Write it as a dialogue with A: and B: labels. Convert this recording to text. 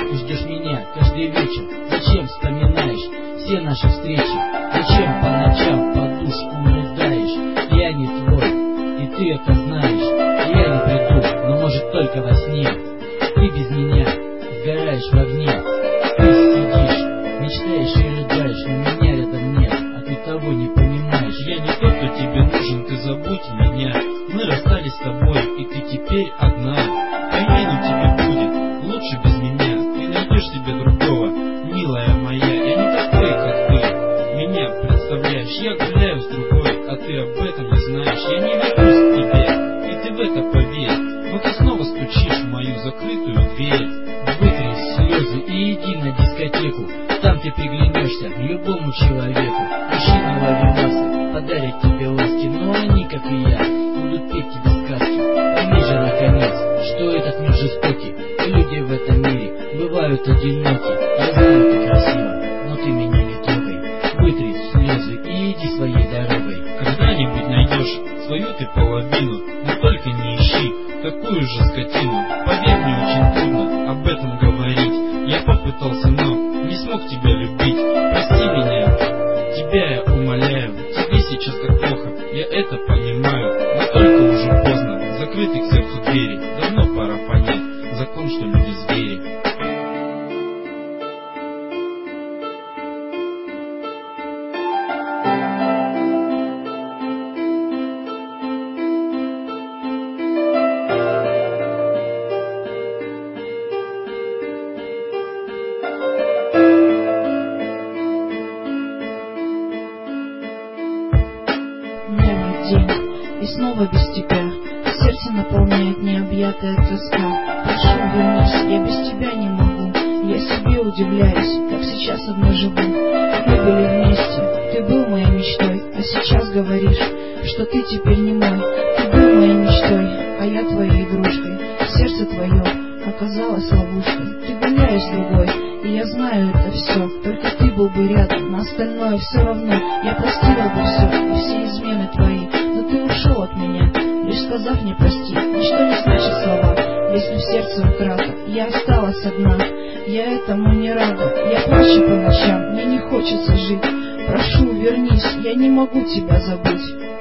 A: Ты ждешь меня каждый вечер. Зачем вспоминаешь все наши встречи? Зачем по ночам подушку рыдаешь? Я не твой, и ты это знаешь. Я не приду, но может только во сне. Ты без меня сгораешь в огне. Ты сидишь, мечтаешь и рыдаешь, но меня рядом нет, а ты того не понимаешь.
B: Я не тот, кто тебе нужен, ты забудь меня. Мы расстались с тобой, и ты теперь одна. Поверю, тебе будет лучше без меня. Ты найдешь себе другого, милая моя. Я не такой, как ты меня представляешь. Я гуляю с другой, а ты об этом не знаешь. Я не вернусь к тебе, и ты в это поверь. Но ты снова стучишь в мою закрытую дверь.
A: Вытри слезы и иди на дискотеку. Там ты приглянешься любому человеку. Мужчины ловеласы подарят тебе ласки, но они, как и я, будут петь тебе сказки. Пойми же, наконец, что этот мир жестокий, и люди в этом мире бывают одиноки. Я знаю, ты красива, но ты меня не трогай. Вытри слезы и иди своей дорогой.
B: Когда-нибудь найдешь свою ты половину, но только не ищи такую же скотину. Поверь, мне очень трудно об этом говорить. Я попытался, но не смог тебя любить. Прости меня, тебя я умоляю. Тебе сейчас так плохо, я это понимаю. Но только уже поздно, закрыты к сердцу двери. Давно пора понять закон, что люди звери.
C: Новый день, и снова без тебя. Сердце наполняет необъятая тоска. Прошу, вернись, я без тебя не могу. Я себе удивляюсь, как сейчас одна живу. Мы были вместе, ты был моей мечтой, а сейчас говоришь, что ты теперь не мой. Ты был моей мечтой, а я твоей игрушкой. Сердце твое оказалось ловушкой. Ты гуляешь с другой, и я знаю это все. Только ты был бы рядом, на остальное все равно. Я простила бы все, и все измены твои. Но ты ушел от меня, лишь сказав мне прости. Ничто не значит слова, если в сердце утрата. Я осталась одна, я этому не рада. Я плачу по ночам, мне не хочется жить. Прошу, вернись, я не могу тебя забыть.